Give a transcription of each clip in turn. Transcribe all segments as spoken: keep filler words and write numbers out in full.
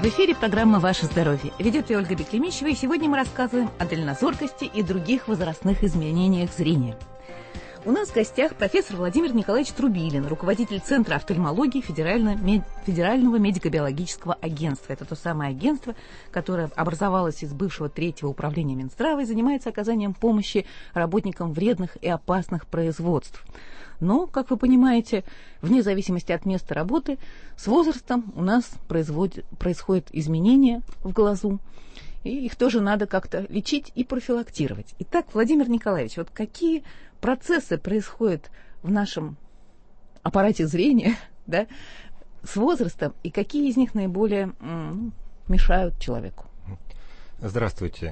эфире программа «Ваше здоровье». Ведет ее Ольга Беклемищева, и сегодня мы рассказываем о дальнозоркости и других возрастных изменениях зрения. У нас в гостях профессор Владимир Николаевич Трубилин, руководитель Центра офтальмологии Федерального, Федерального медико-биологического агентства. Это то самое агентство, которое образовалось из бывшего третьего управления Минздрава и занимается оказанием помощи работникам вредных и опасных производств. Но, как вы понимаете, вне зависимости от места работы, с возрастом у нас производит, происходят изменения в глазу, и их тоже надо как-то лечить и профилактировать. Итак, Владимир Николаевич, вот какие процессы происходят в нашем аппарате зрения, да, с возрастом, и какие из них наиболее м, мешают человеку? Здравствуйте.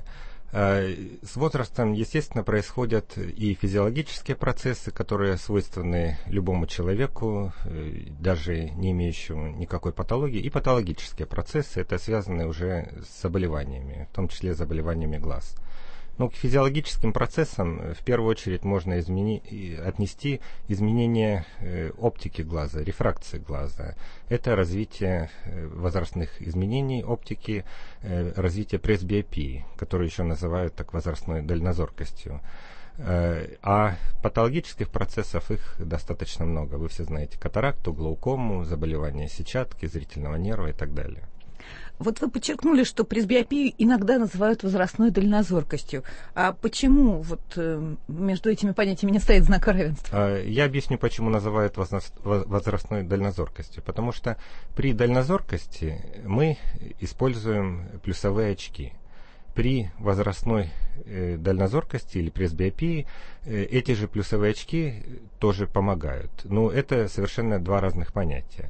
С возрастом, естественно, происходят и физиологические процессы, которые свойственны любому человеку, даже не имеющему никакой патологии, и патологические процессы, это связаны уже с заболеваниями, в том числе заболеваниями глаз. Но к физиологическим процессам в первую очередь можно измени... отнести изменение э, оптики глаза, рефракции глаза. Это развитие э, возрастных изменений оптики, э, развитие пресбиопии, которую еще называют так возрастной дальнозоркостью. Э, а патологических процессов их достаточно много. Вы все знаете катаракту, глаукому, заболевания сетчатки, зрительного нерва и так далее. Вот вы подчеркнули, что пресбиопию иногда называют возрастной дальнозоркостью. А почему вот э, между этими понятиями не стоит знака равенства? Я объясню, почему называют возрастной дальнозоркостью. Потому что при дальнозоркости мы используем плюсовые очки. При возрастной э, дальнозоркости или пресбиопии э, эти же плюсовые очки тоже помогают. Но это совершенно два разных понятия.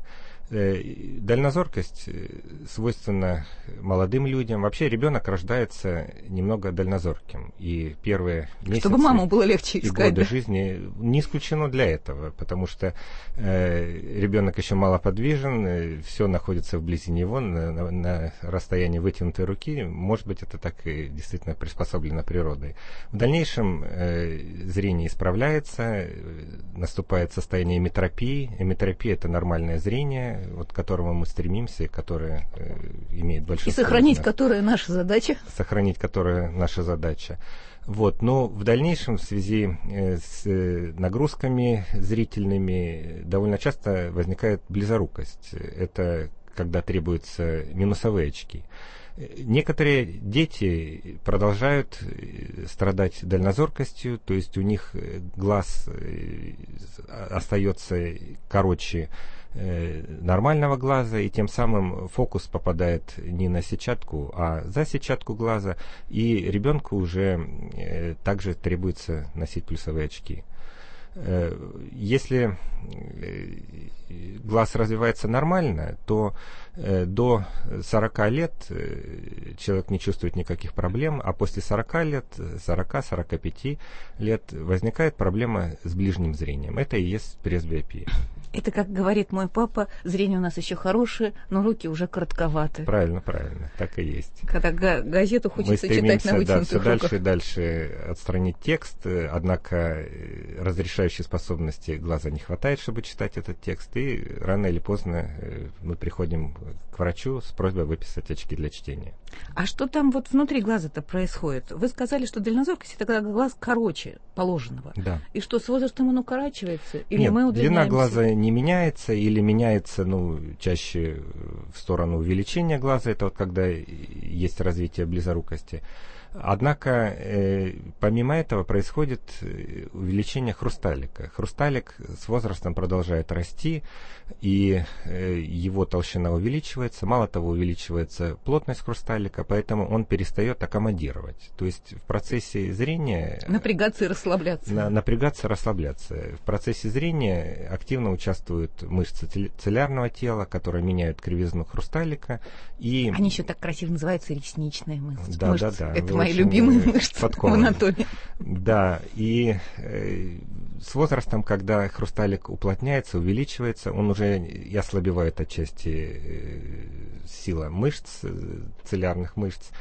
Дальнозоркость свойственна молодым людям. Вообще ребенок рождается немного дальнозорким. И первые месяцы Чтобы маму было легче и искать, годы да? жизни не исключено для этого, потому что э, ребенок еще малоподвижен, э, все находится вблизи него, на, на, на расстоянии вытянутой руки. Может быть, это так и действительно приспособлено природой. В дальнейшем э, зрение исправляется, э, наступает состояние эметропии. Эметропия – это нормальное зрение, вот к которому мы стремимся, и которое э, имеет большое... И сохранить которое наша задача. Сохранить которое наша задача. Вот. Но в дальнейшем в связи э, с э, нагрузками зрительными довольно часто возникает близорукость. Это когда требуются минусовые очки. Некоторые дети продолжают страдать дальнозоркостью, то есть у них глаз остается короче нормального глаза, и тем самым фокус попадает не на сетчатку, а за сетчатку глаза, и ребенку уже также требуется носить плюсовые очки. Если глаз развивается нормально, то до сорока лет человек не чувствует никаких проблем, а после сорока лет, сорока-сорока пяти лет возникает проблема с ближним зрением. Это и есть пресбиопия. Это, как говорит мой папа, зрение у нас еще хорошее, но руки уже коротковаты. Правильно, правильно, так и есть. Когда га- газету хочется читать на вытянутых да, все руках. дальше и дальше отстранить текст, однако разрешающей способности глаза не хватает, чтобы читать этот текст, и рано или поздно мы приходим к врачу с просьбой выписать очки для чтения. А что там вот внутри глаза-то происходит? Вы сказали, что дальнозоркость – это когда глаз короче положенного. Да. И что, с возрастом он укорачивается? Или Нет, мы длина глаза не меняется или меняется, ну, чаще в сторону увеличения глаза. Это вот когда есть развитие близорукости. Однако, э, помимо этого происходит увеличение хрусталика. Хрусталик с возрастом продолжает расти, и э, его толщина увеличивается. Мало того, увеличивается плотность хрусталика, поэтому он перестает аккомодировать. То есть в процессе зрения... Напрягаться и расслабляться. На, напрягаться и расслабляться. В процессе зрения активно участвуют мышцы цилиарного тела, которые меняют кривизну хрусталика. И... Они еще так красиво называются ресничные мышцы. Да, да, да. Это мои любимые мышцы в анатомии. Да, и э, с возрастом, когда хрусталик уплотняется, увеличивается, он уже и ослабевает отчасти э, сила мышц, цилиарных мышц.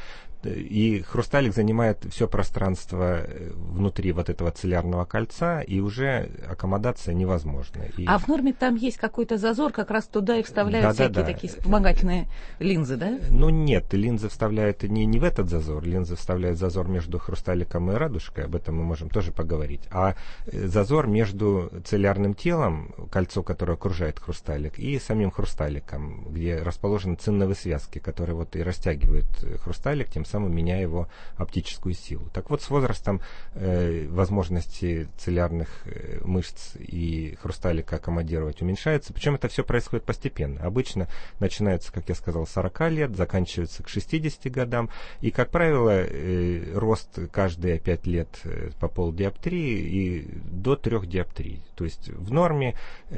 и хрусталик занимает все пространство внутри вот этого цилиарного кольца, и уже аккомодация невозможна. И... А в норме там есть какой-то зазор, как раз туда и вставляют да, всякие да, да. такие вспомогательные линзы, да? Ну нет, линзы вставляют не, не в этот зазор, линзы вставляют зазор между хрусталиком и радужкой, об этом мы можем тоже поговорить, а зазор между цилиарным телом, кольцо, которое окружает хрусталик, и самим хрусталиком, где расположены цинновые связки, которые вот и растягивают хрусталик, тем самым меняя его оптическую силу. Так вот, с возрастом э, возможности цилиарных э, мышц и хрусталика аккомодировать уменьшаются, причем это все происходит постепенно. Обычно начинаются, как я сказал, с сорока лет, заканчиваются к шестидесяти годам, и, как правило, э, рост каждые пять лет э, по полдиоптрии и до трех диоптрий. То есть в норме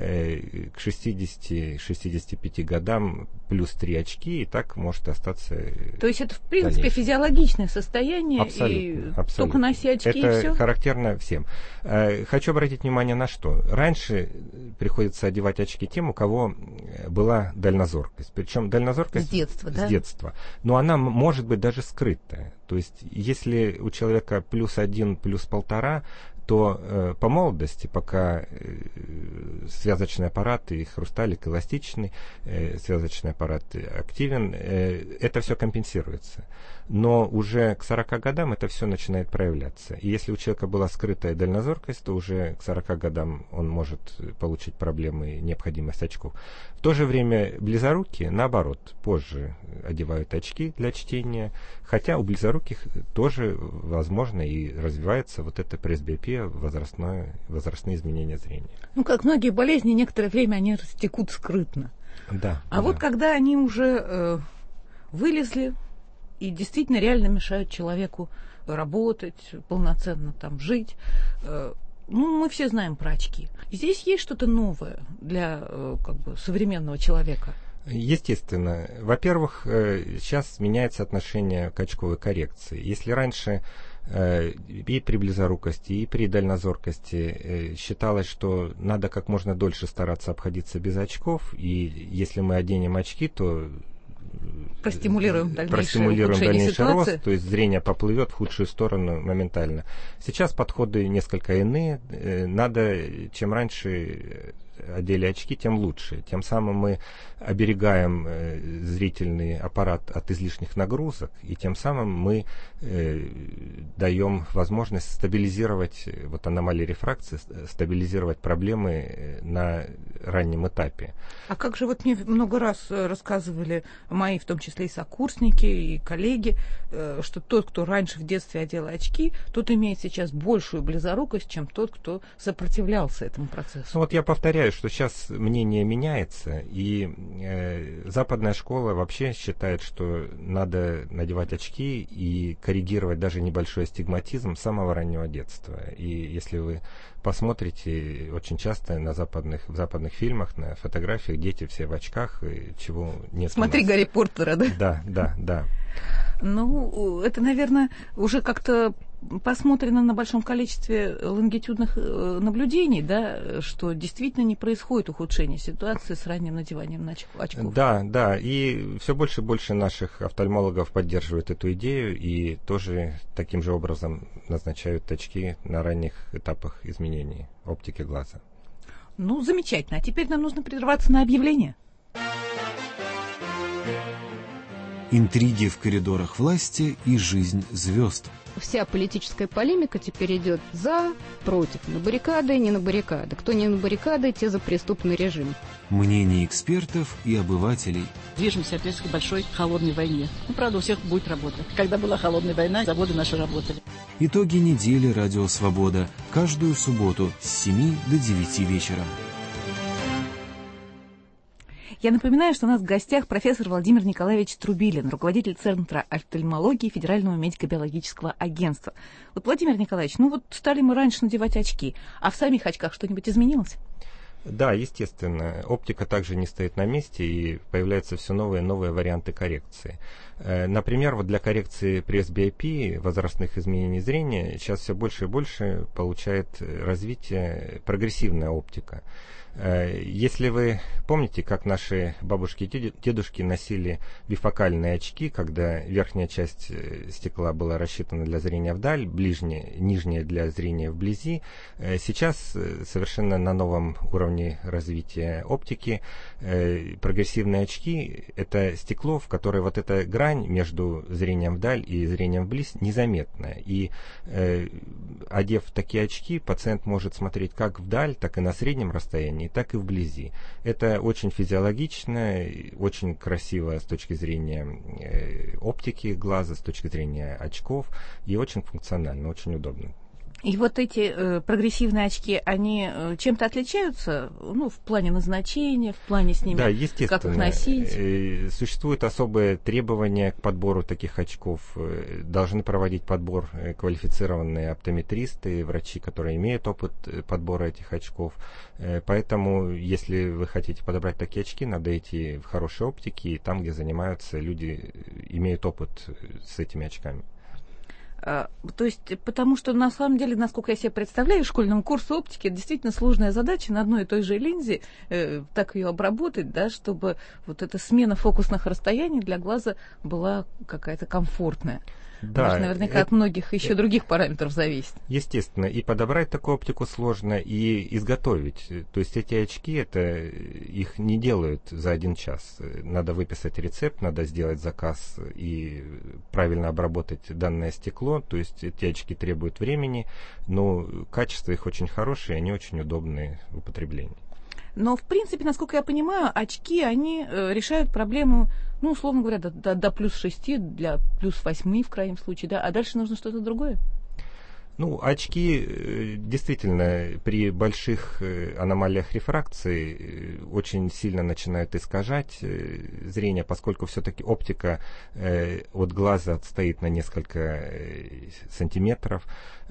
э, к шестидесяти-шестидесяти пяти годам плюс три очки, и так может остаться. То есть это, в принципе, дальнейшее физиологичное состояние, абсолютно, и абсолютно. Только носи очки, это и все? Характерно всем. Э, хочу обратить внимание на что. Раньше приходится одевать очки тем, у кого была дальнозоркость. Причем дальнозоркость с детства, с да? детства. Но она может быть даже скрытая. То есть, если у человека плюс один, плюс полтора, то э, по молодости, пока э, связочный аппарат и хрусталик эластичный, э, связочный аппарат активен, э, это все компенсируется. Но уже к сорока годам это все начинает проявляться. И если у человека была скрытая дальнозоркость, то уже к сорока годам он может получить проблемы и необходимость очков. В то же время близорукие, наоборот, позже одевают очки для чтения, хотя у близоруких тоже возможно и развивается вот эта пресбиопия, возрастное, возрастные изменения зрения. Ну, как многие болезни, некоторое время они растекут скрытно. Да. А да. вот когда они уже э, вылезли и действительно реально мешают человеку работать, полноценно там жить, э, ну, мы все знаем про очки. Здесь есть что-то новое для э, как бы современного человека? Естественно. Во-первых, сейчас меняется отношение к очковой коррекции. Если раньше и при близорукости, и при дальнозоркости считалось, что надо как можно дольше стараться обходиться без очков, и если мы оденем очки, то простимулируем дальнейшее, простимулируем дальнейший ситуации. рост, то есть зрение поплывет в худшую сторону моментально. Сейчас подходы несколько иные. Надо, чем раньше одели очки, тем лучше. Тем самым мы оберегаем э, зрительный аппарат от излишних нагрузок, и тем самым мы э, даем возможность стабилизировать вот аномалии рефракции, стабилизировать проблемы на раннем этапе. А как же вот мне много раз рассказывали мои, в том числе и сокурсники, и коллеги, э, что тот, кто раньше в детстве одел очки, тот имеет сейчас большую близорукость, чем тот, кто сопротивлялся этому процессу. Ну вот я повторяю, что сейчас мнение меняется, и э, западная школа вообще считает, что надо надевать очки и коррегировать даже небольшой астигматизм с самого раннего детства. И если вы посмотрите, очень часто на западных, в западных фильмах, на фотографиях дети все в очках, чего нет. Смотри Гарри Поттера, да? Да, да, да. Ну, это, наверное, уже как-то посмотрено на большом количестве лонгитюдных наблюдений, да, что действительно не происходит ухудшение ситуации с ранним надеванием очков. Да, да, и все больше и больше наших офтальмологов поддерживают эту идею и тоже таким же образом назначают очки на ранних этапах изменений оптики глаза. Ну, замечательно. А теперь нам нужно прерваться на объявление. Интриги в коридорах власти и жизнь звезд. Вся политическая полемика теперь идет за, против, на баррикады, не на баррикады. Кто не на баррикады, те за преступный режим. Мнение экспертов и обывателей. Движемся опять к большой холодной войне. Ну, правда, у всех будет работа. Когда была холодная война, заводы наши работали. Итоги недели «Радио Свобода». Каждую субботу с семи до девяти вечера. Я напоминаю, что у нас в гостях профессор Владимир Николаевич Трубилин, руководитель Центра офтальмологии Федерального медико-биологического агентства. Вот, Владимир Николаевич, ну вот стали мы раньше надевать очки, а в самих очках что-нибудь изменилось? Да, естественно. Оптика также не стоит на месте, и появляются все новые и новые варианты коррекции. Например, вот для коррекции пресбиопии, возрастных изменений зрения, сейчас все больше и больше получает развитие прогрессивная оптика. Если вы помните, как наши бабушки и дедушки носили бифокальные очки, когда верхняя часть стекла была рассчитана для зрения вдаль, ближняя, нижняя для зрения вблизи, сейчас совершенно на новом уровне развития оптики прогрессивные очки – это стекло, в которое вот эта грань между зрением вдаль и зрением вблизь незаметная. И одев такие очки, пациент может смотреть как вдаль, так и на среднем расстоянии, так и вблизи. Это очень физиологично, очень красиво с точки зрения э, оптики глаза, с точки зрения очков, и очень функционально, очень удобно. И вот эти э, прогрессивные очки, они э, чем-то отличаются, ну, в плане назначения, в плане с ними, да, естественно, как их носить? Э, существуют особые требования к подбору таких очков. Э, должны проводить подбор э, квалифицированные оптометристы, врачи, которые имеют опыт подбора этих очков. Э, поэтому, если вы хотите подобрать такие очки, надо идти в хорошие оптики, и там, где занимаются люди, имеют опыт с этими очками. То есть, потому что, на самом деле, насколько я себе представляю, школьному курсу оптики это действительно сложная задача на одной и той же линзе э, так ее обработать, да, чтобы вот эта смена фокусных расстояний для глаза была какая-то комфортная. Да, Может, наверняка это, от многих еще это, других параметров зависит. Естественно, и подобрать такую оптику сложно, и изготовить. То есть эти очки, это их не делают за один час. Надо выписать рецепт, надо сделать заказ и правильно обработать данное стекло. То есть эти очки требуют времени, но качество их очень хорошее, они очень удобные в употреблении. Но, в принципе, насколько я понимаю, очки, они э, решают проблему, ну, условно говоря, до, до, до плюс шести, для плюс восьми в крайнем случае, да, а дальше нужно что-то другое? Ну, очки действительно при больших аномалиях рефракции очень сильно начинают искажать зрение, поскольку все-таки оптика от глаза отстоит на несколько сантиметров.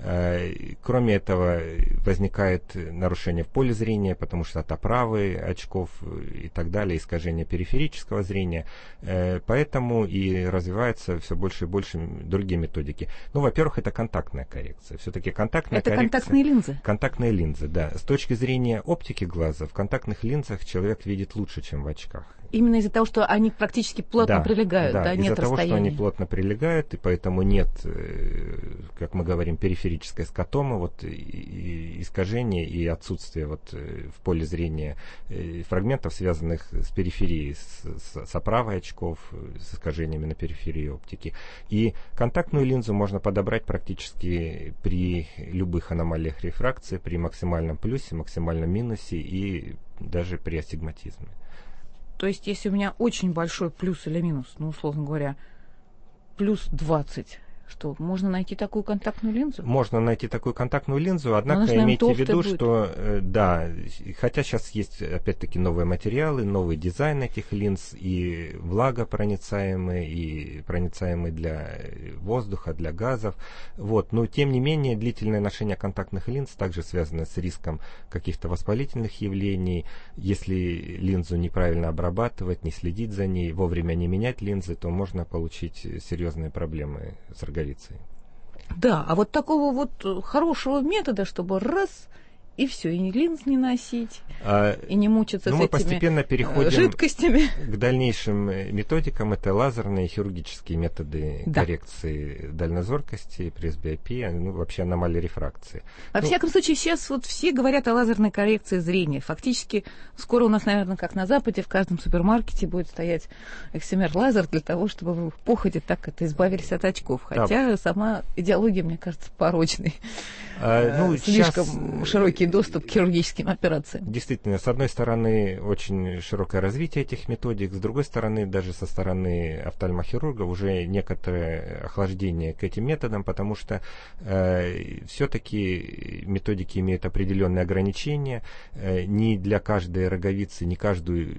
Кроме этого, возникает нарушение в поле зрения, потому что от оправы очков и так далее, искажение периферического зрения. Поэтому и развиваются все больше и больше другие методики. Ну, во-первых, это контактная коррекция. Все-таки контактная это коррекция... контактные линзы? Контактные линзы, да. С точки зрения оптики глаза, в контактных линзах человек видит лучше, чем в очках. Именно из-за того, что они практически плотно да, прилегают, да, да нет из-за того, расстояния. что они плотно прилегают, и поэтому нет, как мы говорим, периферической скотомы, вот, и, и искажения и отсутствие вот, в поле зрения фрагментов, связанных с периферией, с, с, с оправой очков, с искажениями на периферии оптики. И контактную линзу можно подобрать практически при любых аномалиях рефракции, при максимальном плюсе, максимальном минусе и даже при астигматизме. То есть, если у меня очень большой плюс или минус, ну, условно говоря, плюс двадцать, что можно найти такую контактную линзу? Можно найти такую контактную линзу, однако имейте в виду, что э, да, хотя сейчас есть опять-таки новые материалы, новый дизайн этих линз, и влагопроницаемые, и проницаемые для воздуха, для газов, вот, но тем не менее длительное ношение контактных линз также связано с риском каких-то воспалительных явлений. Если линзу неправильно обрабатывать, не следить за ней, вовремя не менять линзы, то можно получить серьезные проблемы с роговицей. Да, а вот такого вот хорошего метода, чтобы раз и все, и линз не носить, а, и не мучиться ну, с мы этими постепенно переходим жидкостями. К дальнейшим методикам. Это лазерные хирургические методы да. коррекции дальнозоркости, пресбиопии, ну, вообще аномалии рефракции. Во ну, всяком случае, сейчас вот все говорят о лазерной коррекции зрения. Фактически, скоро у нас, наверное, как на Западе, в каждом супермаркете будет стоять эксимер лазер для того, чтобы вы в походе так это избавились от очков. Хотя да. сама идеология, мне кажется, порочной. А, ну, Слишком сейчас... широкий доступ к хирургическим операциям. Действительно, с одной стороны, очень широкое развитие этих методик, с другой стороны, даже со стороны офтальмохирургов уже некоторое охлаждение к этим методам, потому что э, все-таки методики имеют определенные ограничения. Э, не для каждой роговицы, не каждую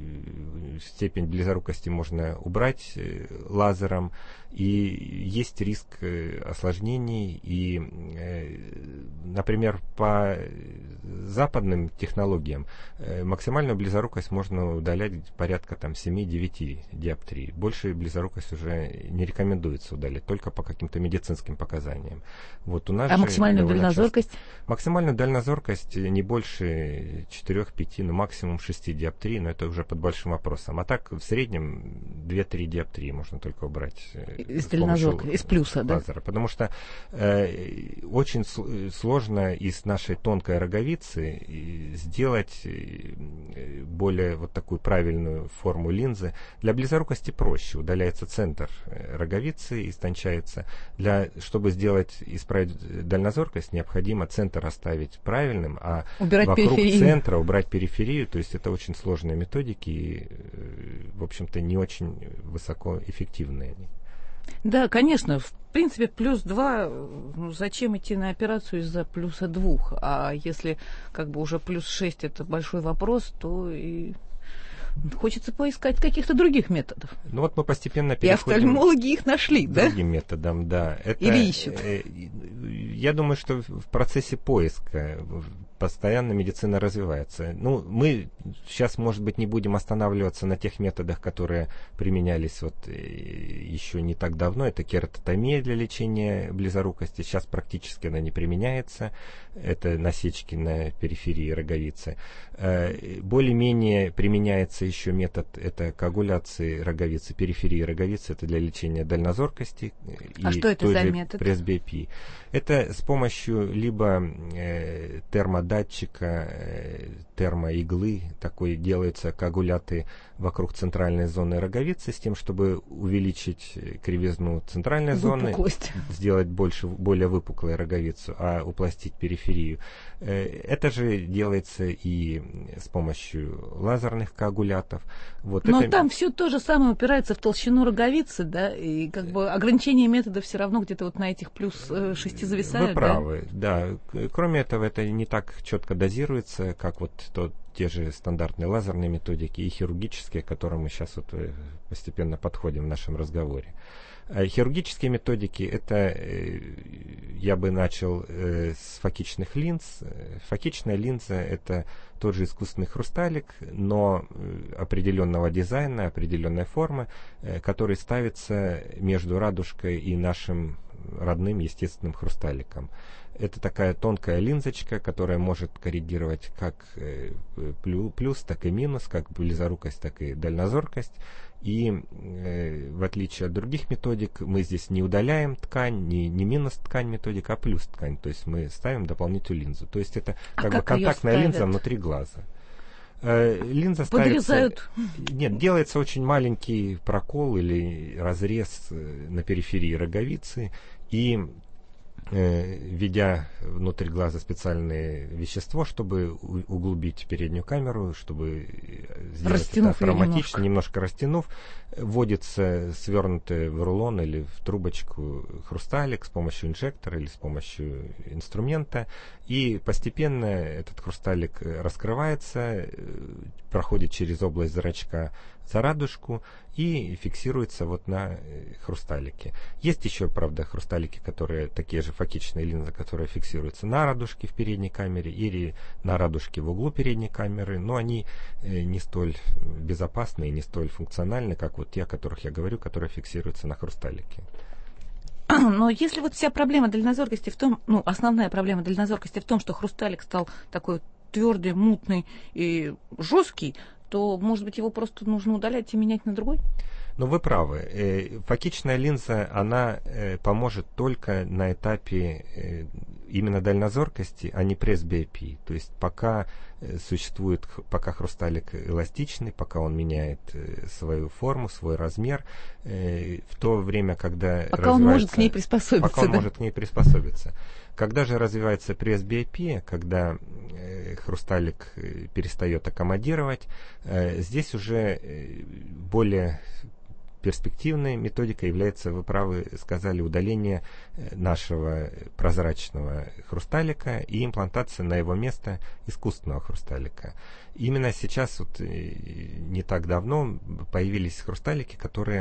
степень близорукости можно убрать э, лазером, и есть риск э, осложнений. И, э, например, по западным технологиям максимальную близорукость можно удалять порядка там семь-девять диоптрий. Больше близорукость уже не рекомендуется удалять, только по каким-то медицинским показаниям. Вот у нас а максимальную дальнозоркость? Часто... Максимальную дальнозоркость не больше четыре-пять, ну максимум шесть диоптрий, но это уже под большим вопросом. А так в среднем две-три диоптрии можно только убрать из дальнозоркости, из плюса, лазера, да? Потому что э, очень сложно из нашей тонкой роговицы сделать более вот такую правильную форму линзы. Для близорукости проще. Удаляется центр роговицы, истончается. Для, чтобы сделать, исправить дальнозоркость, необходимо центр оставить правильным, а убирать вокруг периферию. центра убрать периферию. То есть это очень сложные методики и, в общем-то, не очень высокоэффективные они. Да, конечно, в принципе, плюс два, ну, зачем идти на операцию из-за плюса двух? А если как бы уже плюс шесть это большой вопрос, то и хочется поискать каких-то других методов. Ну вот мы постепенно переходим... И офтальмологи их нашли, к да? Другим методам, да. Это, Или ищут? Э, я думаю, что в процессе поиска постоянно медицина развивается. Ну, мы сейчас, может быть, не будем останавливаться на тех методах, которые применялись вот еще не так давно. Это кератотомия для лечения близорукости. Сейчас практически она не применяется. Это насечки на периферии роговицы. Более-менее применяется еще метод, это коагуляции роговицы, периферии роговицы. Это для лечения дальнозоркости. А и что это за метод? Пресбиопии. Это с помощью либо э, термодатчика, э, термоиглы, такой делаются коагуляты вокруг центральной зоны роговицы с тем, чтобы увеличить кривизну центральной зоны, сделать больше, более выпуклой роговицу, а упластить периферию. Э, это же делается и с помощью лазерных коагулятов. Вот Но это... там все то же самое упирается в толщину роговицы, да, и как бы ограничение метода все равно где-то вот на этих плюс шести зависают. Вы правы, да? да. Кроме этого, это не так четко дозируется, как вот тот, те же стандартные лазерные методики и хирургические, к которым мы сейчас вот постепенно подходим в нашем разговоре. А хирургические методики, это я бы начал с фокичных линз. Фокичная линза — это тот же искусственный хрусталик, но определенного дизайна, определенной формы, который ставится между радужкой и нашим родным естественным хрусталиком. Это такая тонкая линзочка, которая может корректировать как плюс, так и минус, как близорукость, так и дальнозоркость. И э, в отличие от других методик, мы здесь не удаляем ткань, не, не минус ткань методика, а плюс ткань. То есть мы ставим дополнительную линзу. То есть это а как, как бы контактная линза внутри глаза. Э, линза Подрезают? ставится... Нет, делается очень маленький прокол или разрез на периферии роговицы. И введя внутрь глаза специальное вещество, чтобы углубить переднюю камеру, чтобы сделать растянув это травматично, немножко. немножко растянув, вводится свернутый в рулон или в трубочку хрусталик с помощью инжектора или с помощью инструмента, и постепенно этот хрусталик раскрывается, проходит через область зрачка за радужку и фиксируется вот на хрусталике. Есть еще, правда, хрусталики, которые такие же фокичные линзы, которые фиксируются на радужке в передней камере или на радужке в углу передней камеры, но они не столь безопасны и не столь функциональны, как вот те, о которых я говорю, которые фиксируются на хрусталике. Но если вот вся проблема дальнозоркости в том, ну, основная проблема дальнозоркости в том, что хрусталик стал такой твердый, мутный и жесткий, то, может быть, его просто нужно удалять и менять на другой? Но вы правы. Фокичная линза, она поможет только на этапе именно дальнозоркости, а не пресбиопии. То есть пока существует, пока хрусталик эластичный, пока он меняет свою форму, свой размер, в то время, когда пока он может к ней приспособиться. Пока он да? может к ней приспособиться. Когда же развивается пресбиопия, когда э, хрусталик перестает аккомодировать, э, здесь уже э, более перспективной методикой является, вы правы сказали, удаление нашего прозрачного хрусталика и имплантация на его место искусственного хрусталика. Именно сейчас, вот, не так давно, появились хрусталики, которые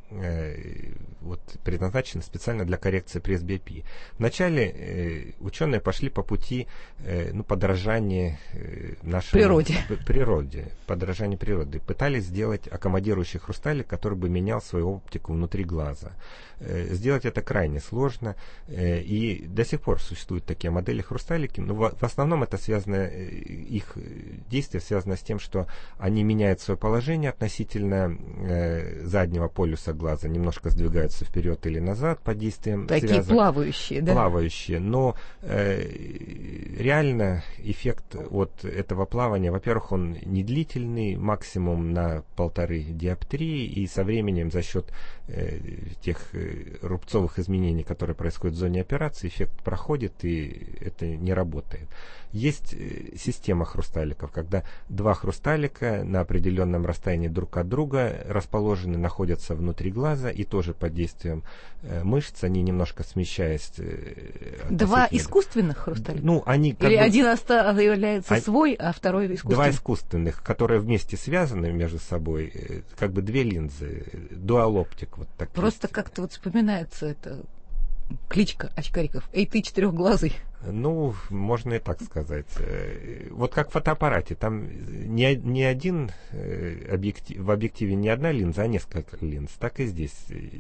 э, вот, предназначены специально для коррекции пресс-биопии. Вначале э, ученые пошли по пути э, ну, подражания э, нашему природе. природе, подражания природы. Пытались сделать аккомодирующий хрусталик, который бы менял свою оптику внутри глаза. Э, сделать это крайне сложно, э, и до сих пор существуют такие модели хрусталики, но в, в основном это связано, э, их действие связано с тем, что они меняют свое положение относительно э, заднего полюса глаза, немножко сдвигаются вперед или назад под действием Такие связок. плавающие, да? Плавающие, но э, реально эффект от этого плавания, во-первых, он не длительный, максимум на полторы диоптрии, и со временем за счет э, тех э, рубцовых изменений, которые происходят в зоне операции, эффект проходит, и это не работает. Есть э, система хрусталиков, когда два хрусталика на определенном расстоянии друг от друга расположены, находятся внутри глаза, и тоже под действием э, мышц, они немножко смещаясь. Э, Два искусственных хрусталика? Ну, они как Или бы, один оста- является а, свой, а второй искусственный? Два искусственных, которые вместе связаны между собой, э, как бы две линзы, дуал-оптик. Вот так. Просто есть. как-то вот вспоминается это кличка очкариков. Эй, ты четырехглазый. Ну, можно и так сказать. Вот как в фотоаппарате, там не, не один объектив, в объективе не одна линза, а несколько линз. Так и здесь.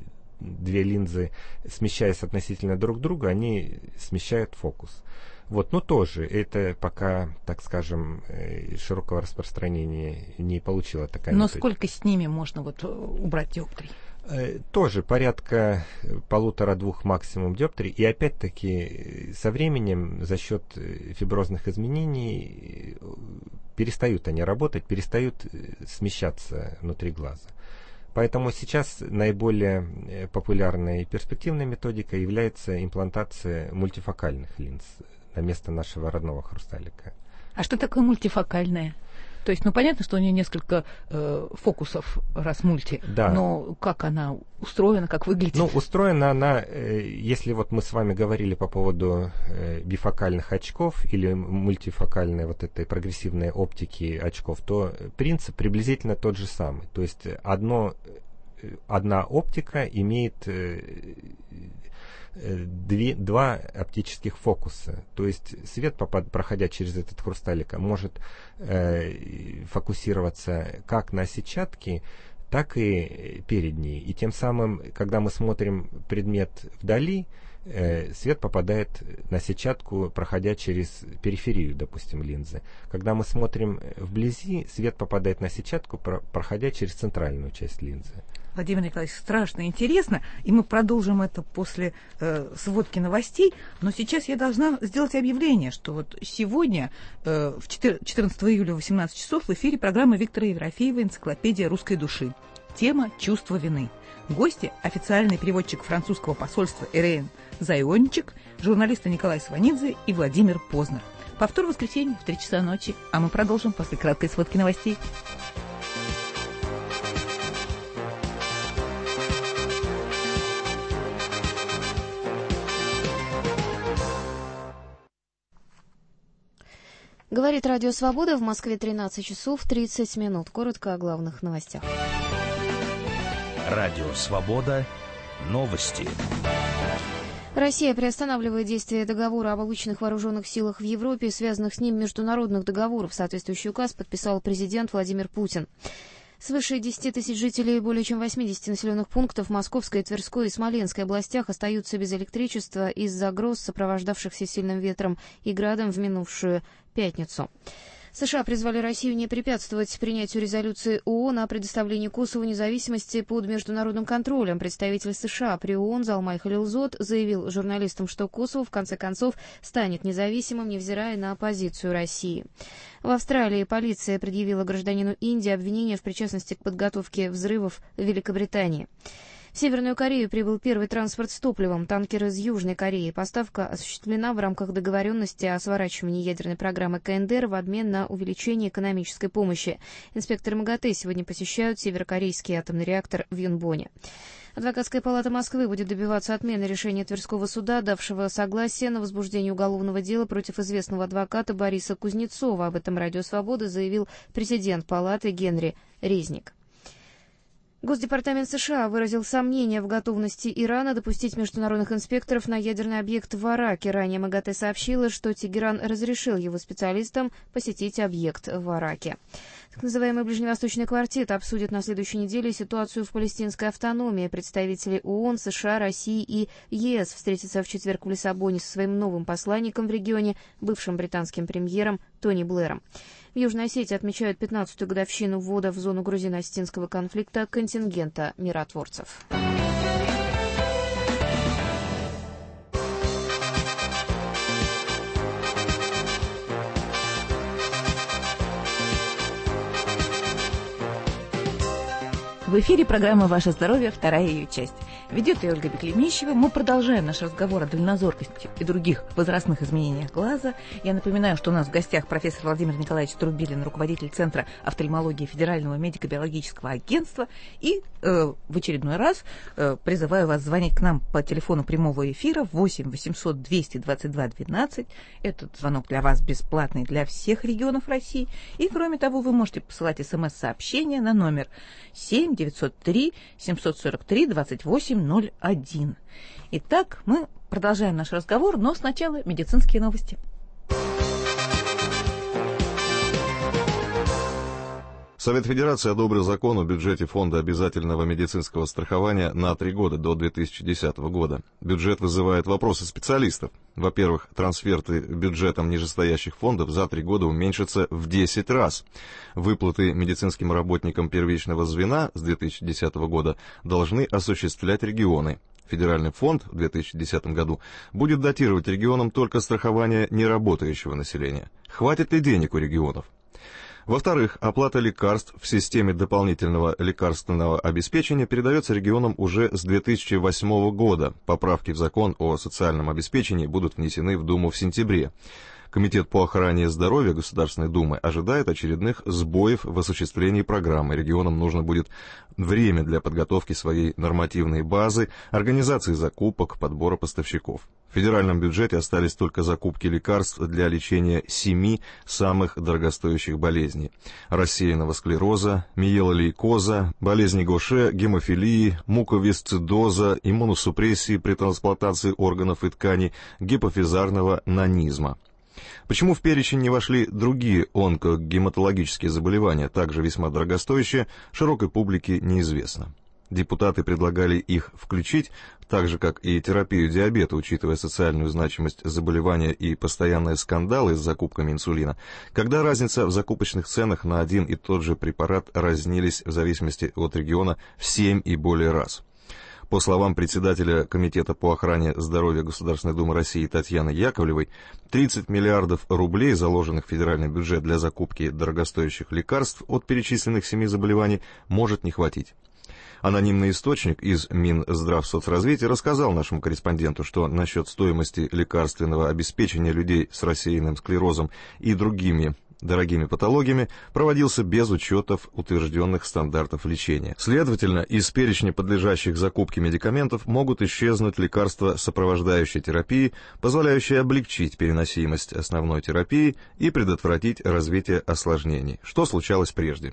Две линзы, смещаясь относительно друг друга, они смещают фокус. Вот, но тоже это пока, так скажем, широкого распространения не получила такая Но методика. сколько с ними можно вот убрать диоптрий? Тоже порядка полутора-двух максимум диоптрий. И опять-таки со временем за счет фиброзных изменений перестают они работать, перестают смещаться внутри глаза. Поэтому сейчас наиболее популярной и перспективной методикой является имплантация мультифокальных линз на место нашего родного хрусталика. А что такое мультифокальное? То есть, ну, понятно, что у нее несколько э, фокусов, раз мульти, да. Но как она устроена, как выглядит? Ну, устроена она, э, если вот мы с вами говорили по поводу э, бифокальных очков или мультифокальной вот этой прогрессивной оптики очков, то принцип приблизительно тот же самый. То есть одно, одна оптика имеет э, Две, два оптических фокуса. То есть свет, попад, проходя через этот хрусталик, может э, фокусироваться как на сетчатке, так и перед ней. И тем самым, когда мы смотрим предмет вдали, э, свет попадает на сетчатку, проходя через периферию, допустим, линзы. Когда мы смотрим вблизи, свет попадает на сетчатку, про, проходя через центральную часть линзы. Владимир Николаевич, страшно интересно, и мы продолжим это после э, сводки новостей, но сейчас я должна сделать объявление, что вот сегодня, э, в четырнадцатого июля в восемнадцать часов, в эфире программы Виктора Еврофеева «Энциклопедия русской души». Тема «Чувство вины». Гости – официальный переводчик французского посольства Ирен Зайончик, журналисты Николай Сванидзе и Владимир Познер. Повтор в воскресенье в три часа ночи, а мы продолжим после краткой сводки новостей. Говорит Радио Свобода, в Москве тринадцать часов тридцать минут. Коротко о главных новостях. Радио Свобода. Новости. Россия приостанавливает действие договора об обычных вооруженных силах в Европе и связанных с ним международных договоров. Соответствующий указ подписал президент Владимир Путин. Свыше десяти тысяч жителей более чем восьмидесяти населенных пунктов Московской, Тверской и Смоленской областях остаются без электричества из-за гроз, сопровождавшихся сильным ветром и градом в минувшую пятницу. США призвали Россию не препятствовать принятию резолюции ООН о предоставлении Косову независимости под международным контролем. Представитель США при ООН Залмай Халилзод заявил журналистам, что Косово в конце концов станет независимым, невзирая на позицию России. В Австралии полиция предъявила гражданину Индии обвинение в причастности к подготовке взрывов в Великобритании. В Северную Корею прибыл первый транспорт с топливом, танкер из Южной Кореи. Поставка осуществлена в рамках договоренности о сворачивании ядерной программы КНДР в обмен на увеличение экономической помощи. Инспекторы МАГАТЭ сегодня посещают северокорейский атомный реактор в Юнбоне. Адвокатская палата Москвы будет добиваться отмены решения Тверского суда, давшего согласие на возбуждение уголовного дела против известного адвоката Бориса Кузнецова. Об этом Радио Свобода заявил президент палаты Генри Резник. Госдепартамент США выразил сомнения в готовности Ирана допустить международных инспекторов на ядерный объект в Араке. Ранее МАГАТЭ сообщила, что Тегеран разрешил его специалистам посетить объект в Араке. Так называемый Ближневосточный квартет обсудит на следующей неделе ситуацию в палестинской автономии. Представители ООН, США, России и ЕС встретятся в четверг в Лиссабоне со своим новым посланником в регионе, бывшим британским премьером Тони Блэром. В Южной Осетии отмечают пятнадцатую годовщину ввода в зону грузино-осетинского конфликта контингента миротворцев. В эфире программа «Ваше здоровье», вторая ее часть. Ведет ее Ольга Беклемищева. Мы продолжаем наш разговор о дальнозоркости и других возрастных изменениях глаза. Я напоминаю, что у нас в гостях профессор Владимир Николаевич Трубилин, руководитель Центра офтальмологии Федерального медико-биологического агентства. И э, в очередной раз э, призываю вас звонить к нам по телефону прямого эфира восемь восемьсот двести двадцать два двенадцать. Этот звонок для вас бесплатный для всех регионов России. И, кроме того, вы можете посылать смс-сообщения на номер семь девятьсот три семьсот сорок три двадцать восемь ноль один. Итак, мы продолжаем наш разговор, но сначала медицинские новости. Совет Федерации одобрил закон о бюджете Фонда обязательного медицинского страхования на три года, до две тысячи десятого года. Бюджет вызывает вопросы специалистов. Во-первых, трансферты бюджетом нижестоящих фондов за три года уменьшатся в десять раз. Выплаты медицинским работникам первичного звена с две тысячи десятого года должны осуществлять регионы. Федеральный фонд в две тысячи десятом году будет датировать регионам только страхование неработающего населения. Хватит ли денег у регионов? Во-вторых, оплата лекарств в системе дополнительного лекарственного обеспечения передается регионам уже с две тысячи восьмого года. Поправки в закон о социальном обеспечении будут внесены в Думу в сентябре. Комитет по охране здоровья Государственной Думы ожидает очередных сбоев в осуществлении программы. Регионам нужно будет время для подготовки своей нормативной базы, организации закупок, подбора поставщиков. В федеральном бюджете остались только закупки лекарств для лечения семи самых дорогостоящих болезней: рассеянного склероза, миелолейкоза, болезни Гоше, гемофилии, муковисцидоза, иммуносупрессии при трансплантации органов и тканей, гипофизарного нанизма. Почему в перечень не вошли другие онкогематологические заболевания, также весьма дорогостоящие, широкой публике неизвестно. Депутаты предлагали их включить, так же как и терапию диабета, учитывая социальную значимость заболевания и постоянные скандалы с закупками инсулина, когда разница в закупочных ценах на один и тот же препарат разнились в зависимости от региона в семь и более раз. По словам председателя Комитета по охране здоровья Государственной Думы России Татьяны Яковлевой, тридцать миллиардов рублей, заложенных в федеральный бюджет для закупки дорогостоящих лекарств от перечисленных семи заболеваний, может не хватить. Анонимный источник из Минздравсоцразвития рассказал нашему корреспонденту, что насчет стоимости лекарственного обеспечения людей с рассеянным склерозом и другими дорогими патологиями проводился без учетов утвержденных стандартов лечения. Следовательно, из перечня подлежащих закупке медикаментов могут исчезнуть лекарства сопровождающей терапии, позволяющие облегчить переносимость основной терапии и предотвратить развитие осложнений, что случалось прежде.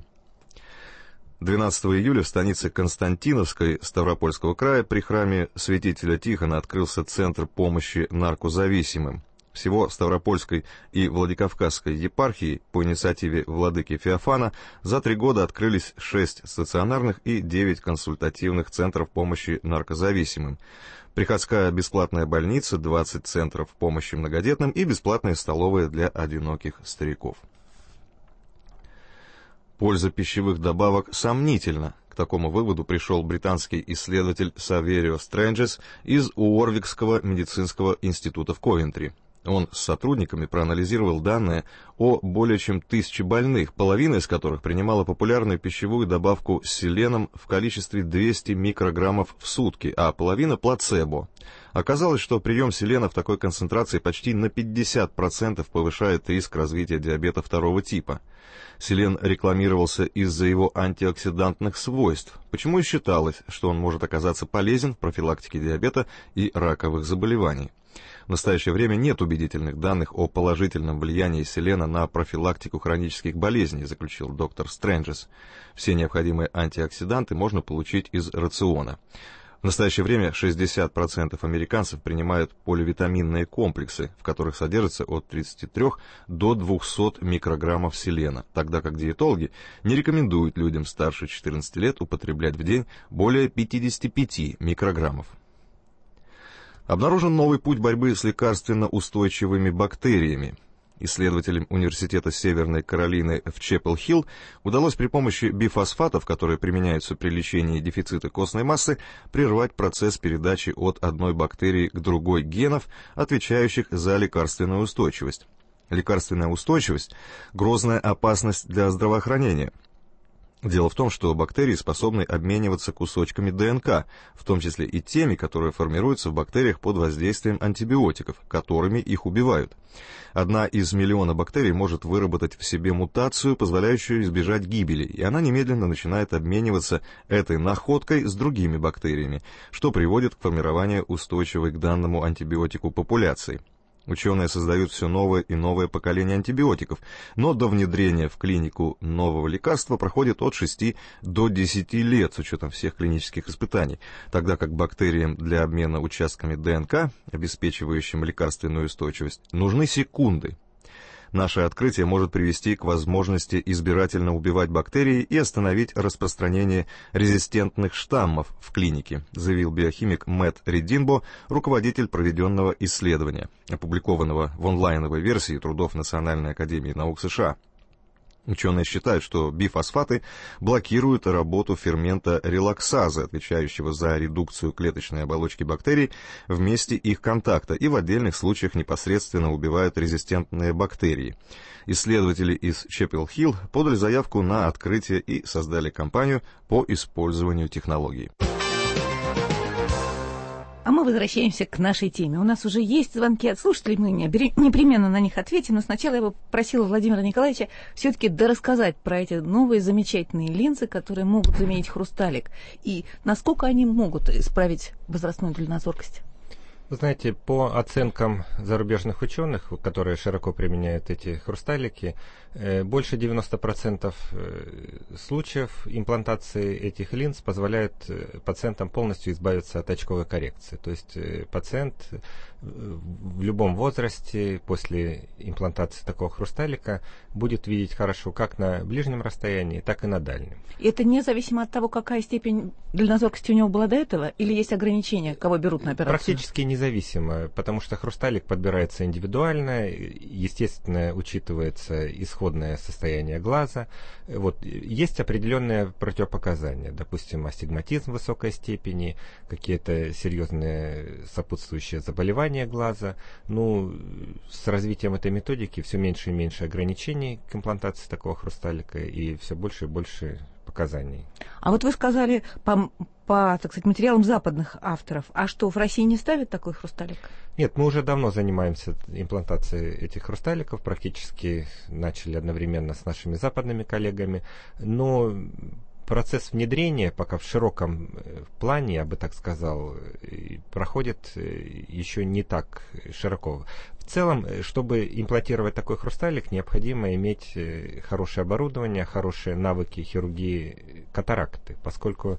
двенадцатого июля в станице Константиновской Ставропольского края при храме святителя Тихона открылся Центр помощи наркозависимым. Всего в Ставропольской и Владикавказской епархии по инициативе владыки Феофана за три года открылись шесть стационарных и девять консультативных центров помощи наркозависимым, приходская бесплатная больница, двадцать центров помощи многодетным и бесплатные столовые для одиноких стариков. Польза пищевых добавок сомнительна. К такому выводу пришел британский исследователь Саверио Стрэнджес из Уорвикского медицинского института в Ковентри. Он с сотрудниками проанализировал данные о более чем тысяче больных, половина из которых принимала популярную пищевую добавку с селеном в количестве двести микрограммов в сутки, а половина – плацебо. Оказалось, что прием селена в такой концентрации почти на пятьдесят процентов повышает риск развития диабета второго типа. Селен рекламировался из-за его антиоксидантных свойств, почему и считалось, что он может оказаться полезен в профилактике диабета и раковых заболеваний. В настоящее время нет убедительных данных о положительном влиянии селена на профилактику хронических болезней, заключил доктор Стрэнджес. Все необходимые антиоксиданты можно получить из рациона. В настоящее время шестьдесят процентов американцев принимают поливитаминные комплексы, в которых содержится от тридцати трёх до двухсот микрограммов селена, тогда как диетологи не рекомендуют людям старше четырнадцати лет употреблять в день более пятидесяти пяти микрограммов. Обнаружен новый путь борьбы с лекарственно устойчивыми бактериями. Исследователям Университета Северной Каролины в Чепел-Хилл удалось при помощи бифосфатов, которые применяются при лечении дефицита костной массы, прервать процесс передачи от одной бактерии к другой генов, отвечающих за лекарственную устойчивость. Лекарственная устойчивость – грозная опасность для здравоохранения. Дело в том, что бактерии способны обмениваться кусочками ДНК, в том числе и теми, которые формируются в бактериях под воздействием антибиотиков, которыми их убивают. Одна из миллиона бактерий может выработать в себе мутацию, позволяющую избежать гибели, и она немедленно начинает обмениваться этой находкой с другими бактериями, что приводит к формированию устойчивой к данному антибиотику популяции. Ученые создают все новое и новое поколение антибиотиков, но до внедрения в клинику нового лекарства проходит от шести до десяти лет с учетом всех клинических испытаний, тогда как бактериям для обмена участками ДНК, обеспечивающим лекарственную устойчивость, нужны секунды. Наше открытие может привести к возможности избирательно убивать бактерии и остановить распространение резистентных штаммов в клинике, заявил биохимик Мэтт Рединбо, руководитель проведенного исследования, опубликованного в онлайновой версии трудов Национальной академии наук США. Ученые считают, что бифосфаты блокируют работу фермента релаксазы, отвечающего за редукцию клеточной оболочки бактерий в месте их контакта, и в отдельных случаях непосредственно убивают резистентные бактерии. Исследователи из Чепел-Хилл подали заявку на открытие и создали кампанию по использованию технологий. А мы возвращаемся к нашей теме. У нас уже есть звонки от слушателей, мы непременно на них ответим, но сначала я бы просила Владимира Николаевича все-таки дорассказать про эти новые замечательные линзы, которые могут заменить хрусталик, и насколько они могут исправить возрастную дальнозоркость. Вы знаете, по оценкам зарубежных ученых, которые широко применяют эти хрусталики, больше девяноста процентов случаев имплантации этих линз позволяет пациентам полностью избавиться от очковой коррекции. То есть пациент в любом возрасте после имплантации такого хрусталика будет видеть хорошо как на ближнем расстоянии, так и на дальнем. И это независимо от того, какая степень дальнозоркости у него была до этого, или есть ограничения, кого берут на операцию? Практически независимо, потому что хрусталик подбирается индивидуально, естественно, учитывается исходное состояние глаза. Вот, есть определенные противопоказания, допустим, астигматизм высокой степени, какие-то серьезные сопутствующие заболевания глаза. Ну, с развитием этой методики все меньше и меньше ограничений к имплантации такого хрусталика и все больше и больше показаний. А вот вы сказали по, по, так сказать, материалам западных авторов. А что, в России не ставят такой хрусталик? Нет, мы уже давно занимаемся имплантацией этих хрусталиков, практически начали одновременно с нашими западными коллегами, но процесс внедрения пока в широком плане, я бы так сказал, проходит еще не так широко. В целом, чтобы имплантировать такой хрусталик, необходимо иметь хорошее оборудование, хорошие навыки хирургии катаракты, поскольку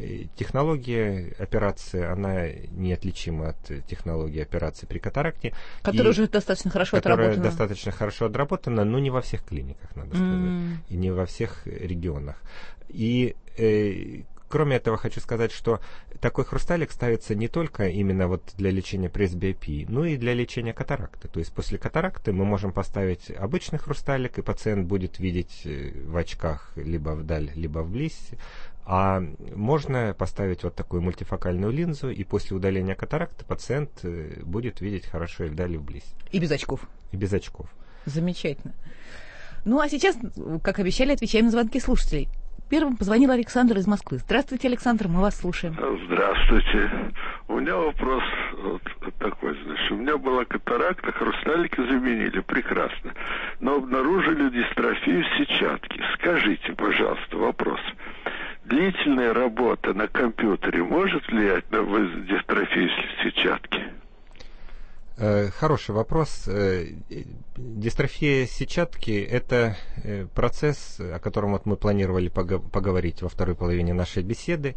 технология операции, она неотличима от технологии операции при катаракте. Которая уже достаточно хорошо которая отработана. достаточно хорошо отработана, но не во всех клиниках, надо сказать, mm. и не во всех регионах. И э, кроме этого, хочу сказать, что такой хрусталик ставится не только именно вот для лечения пресбиопии, но и для лечения катаракты. То есть после катаракты мы можем поставить обычный хрусталик, и пациент будет видеть в очках либо вдаль, либо вблизь. А можно поставить вот такую мультифокальную линзу, и после удаления катаракты пациент будет видеть хорошо и вдаль, и вблизь. И без очков. И без очков. Замечательно. Ну, а сейчас, как обещали, отвечаем на звонки слушателей. Первым позвонил Александр из Москвы. Здравствуйте, Александр, мы вас слушаем. Здравствуйте. У меня вопрос вот такой, значит, у меня была катаракта, хрусталики заменили, прекрасно, но обнаружили дистрофию сетчатки. Скажите, пожалуйста, вопрос. Длительная работа на компьютере может влиять на дистрофию сетчатки? Хороший вопрос. Дистрофия сетчатки – это процесс, о котором вот мы планировали поговорить во второй половине нашей беседы.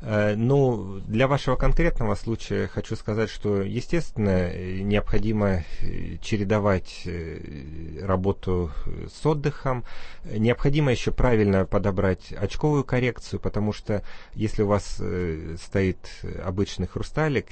Ну, для вашего конкретного случая хочу сказать, что, естественно, необходимо чередовать работу с отдыхом. Необходимо еще правильно подобрать очковую коррекцию, потому что если у вас стоит обычный хрусталик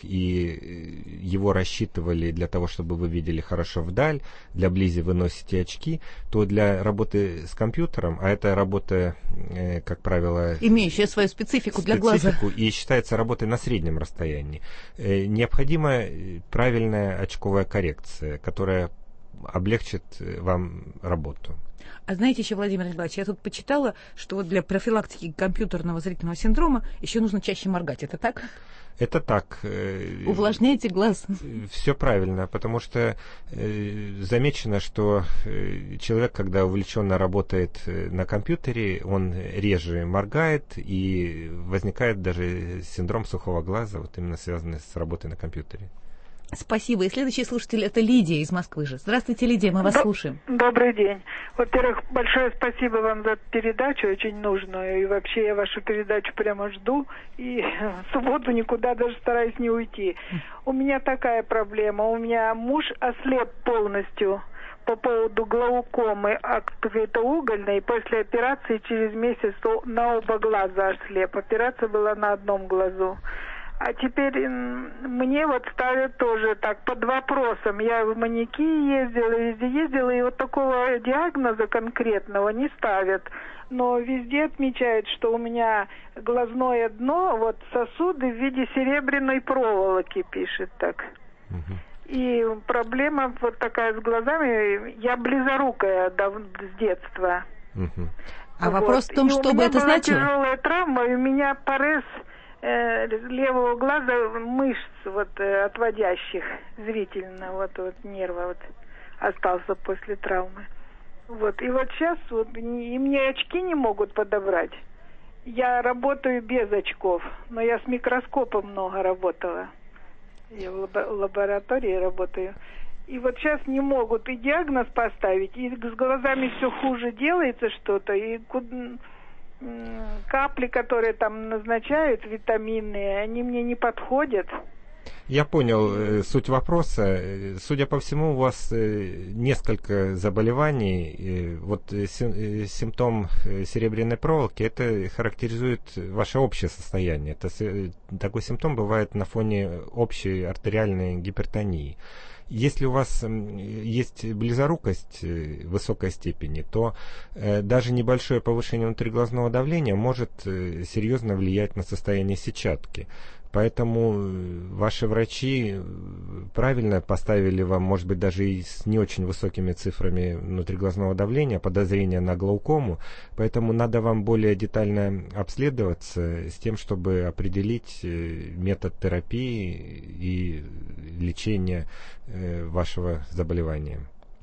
и его рассчитывали для того, чтобы вы видели хорошо вдаль, для близи вы носите очки, то для работы с компьютером, а это работа, э, как правило... имеющая свою специфику, специфику для глаза. И считается работой на среднем расстоянии. Э, необходима правильная очковая коррекция, которая облегчит вам работу. А знаете еще, Владимир Николаевич, я тут почитала, что вот для профилактики компьютерного зрительного синдрома еще нужно чаще моргать. Это так? Это так. Увлажняйте глаз. Все правильно, потому что э, замечено, что э, человек, когда увлеченно работает на компьютере, он реже моргает, и возникает даже синдром сухого глаза, вот именно связанный с работой на компьютере. Спасибо. И следующий слушатель — это Лидия из Москвы же. Здравствуйте, Лидия, мы вас Д- слушаем. Добрый день. Во-первых, большое спасибо вам за передачу, очень нужную. И вообще я вашу передачу прямо жду. И в субботу никуда даже стараюсь не уйти. У меня такая проблема. У меня муж ослеп полностью по поводу глаукомы, а какой-то угольной. И после операции через месяц на оба глаза ослеп. Операция была на одном глазу. А теперь мне вот ставят тоже так под вопросом. Я в Маньяки ездила, везде ездила, и вот такого диагноза конкретного не ставят. Но везде отмечают, что у меня глазное дно, вот сосуды в виде серебряной проволоки, пишет так. Угу. И проблема вот такая с глазами. Я близорукая с детства. Угу. А вот. Вопрос в том, и что бы это значило? У меня была тяжелая травма, и у меня порез левого глаза, мышц вот отводящих зрительно, вот, вот нерва вот остался после травмы. Вот, и вот сейчас вот, и мне очки не могут подобрать. Я работаю без очков, но я с микроскопом много работала. Я в лаборатории работаю. И вот сейчас не могут и диагноз поставить, и с глазами все хуже делается что-то, и капли, которые там назначают, витаминные, они мне не подходят. Я понял э, суть вопроса. Судя по всему, у вас э, несколько заболеваний. Э, вот э, симптом э, серебряной проволоки, это характеризует ваше общее состояние. Это, э, такой симптом бывает на фоне общей артериальной гипертонии. Если у вас есть близорукость высокой степени, то э, даже небольшое повышение внутриглазного давления может э, серьезно влиять на состояние сетчатки. Поэтому ваши врачи правильно поставили вам, может быть, даже и с не очень высокими цифрами внутриглазного давления, подозрения на глаукому. Поэтому надо вам более детально обследоваться с тем, чтобы определить метод терапии и лечения вашего заболевания.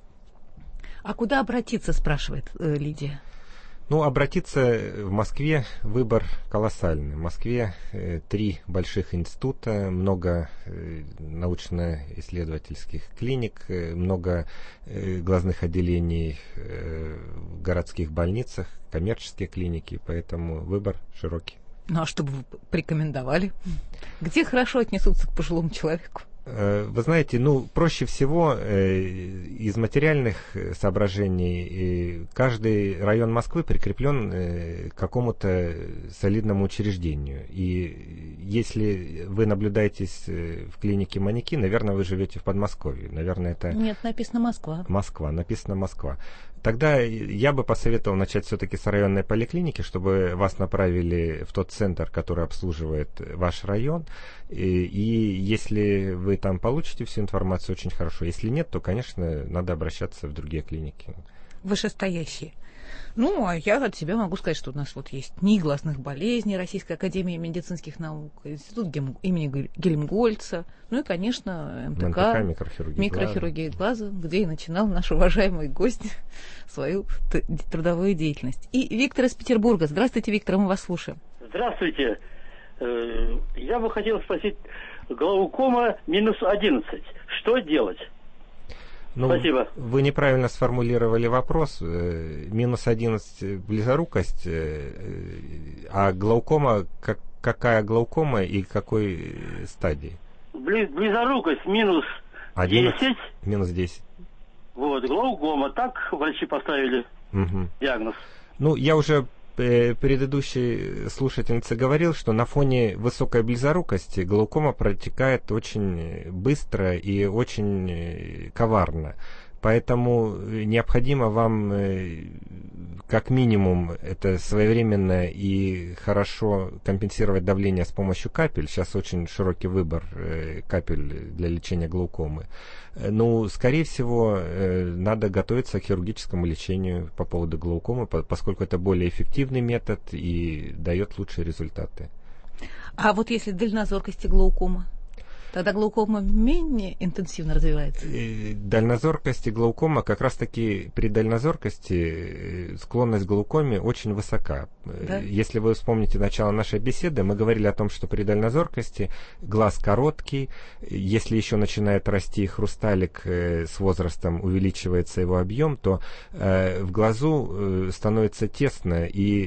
А куда обратиться, спрашивает э, Лидия? Ну, обратиться в Москве выбор колоссальный. В Москве э, три больших института, много э, научно-исследовательских клиник, э, много э, глазных отделений э, в городских больницах, коммерческие клиники, поэтому выбор широкий. Ну, а что бы вы порекомендовали? Где хорошо отнесутся к пожилому человеку? Вы знаете, ну, проще всего э, из материальных соображений э, каждый район Москвы прикреплен э, к какому-то солидному учреждению. И если вы наблюдаетесь в клинике Маньяки, наверное, вы живете в Подмосковье. Наверное, это... Нет, написано Москва. Москва, написано Москва. Тогда я бы посоветовал начать все-таки с районной поликлиники, чтобы вас направили в тот центр, который обслуживает ваш район. И, и если вы там получите всю информацию, очень хорошо. Если нет, то, конечно, надо обращаться в другие клиники. Вышестоящие. Ну, а я от себя могу сказать, что у нас вот есть НИИ глазных болезней, Российская академия медицинских наук, Институт гем... имени Гельмгольца, ну и, конечно, МТК, МТК микрохирургия, микрохирургия глаза. глаза, где и начинал наш уважаемый гость свою трудовую деятельность. И Виктор из Петербурга. Здравствуйте, Виктор, мы вас слушаем. Здравствуйте. Я бы хотел спросить глаукома минус одиннадцать. Что делать? Ну, Спасибо. Вы неправильно сформулировали вопрос. Минус одиннадцать близорукость, а глаукома, как, какая глаукома и какой стадии? Близорукость минус десять. Минус десять. Вот, глаукома. Так врачи поставили угу. диагноз. Ну, я уже предыдущей слушательнице говорил, что на фоне высокой близорукости глаукома протекает очень быстро и очень коварно. Поэтому необходимо вам, как минимум, это своевременно и хорошо компенсировать давление с помощью капель. Сейчас очень широкий выбор капель для лечения глаукомы. Ну, скорее всего, надо готовиться к хирургическому лечению по поводу глаукомы, поскольку это более эффективный метод и дает лучшие результаты. А вот если дальнозоркость и глаукома? Тогда глаукома менее интенсивно развивается? Дальнозоркость и глаукома, как раз таки при дальнозоркости склонность к глаукоме очень высока. Да? Если вы вспомните начало нашей беседы, мы говорили о том, что при дальнозоркости глаз короткий, если еще начинает расти хрусталик с возрастом, увеличивается его объем, то в глазу становится тесно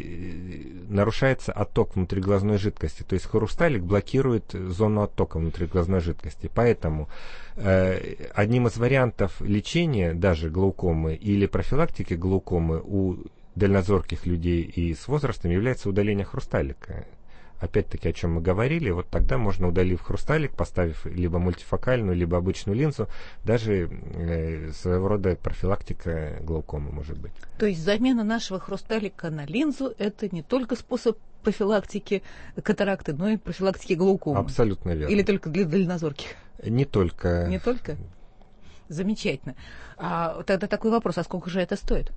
и нарушается отток внутриглазной жидкости. То есть хрусталик блокирует зону оттока внутриглазной жидкости. Поэтому э, одним из вариантов лечения даже глаукомы или профилактики глаукомы у дальнозорких людей и с возрастом является удаление хрусталика. Опять-таки, о чем мы говорили, вот тогда можно, удалив хрусталик, поставив либо мультифокальную, либо обычную линзу, даже э, своего рода профилактика глаукомы может быть. То есть замена нашего хрусталика на линзу – это не только способ профилактики катаракты, но и профилактики глаукомы? Абсолютно верно. Или только для дальнозорких? Не только. Не только? Замечательно. А тогда такой вопрос, а сколько же это стоит?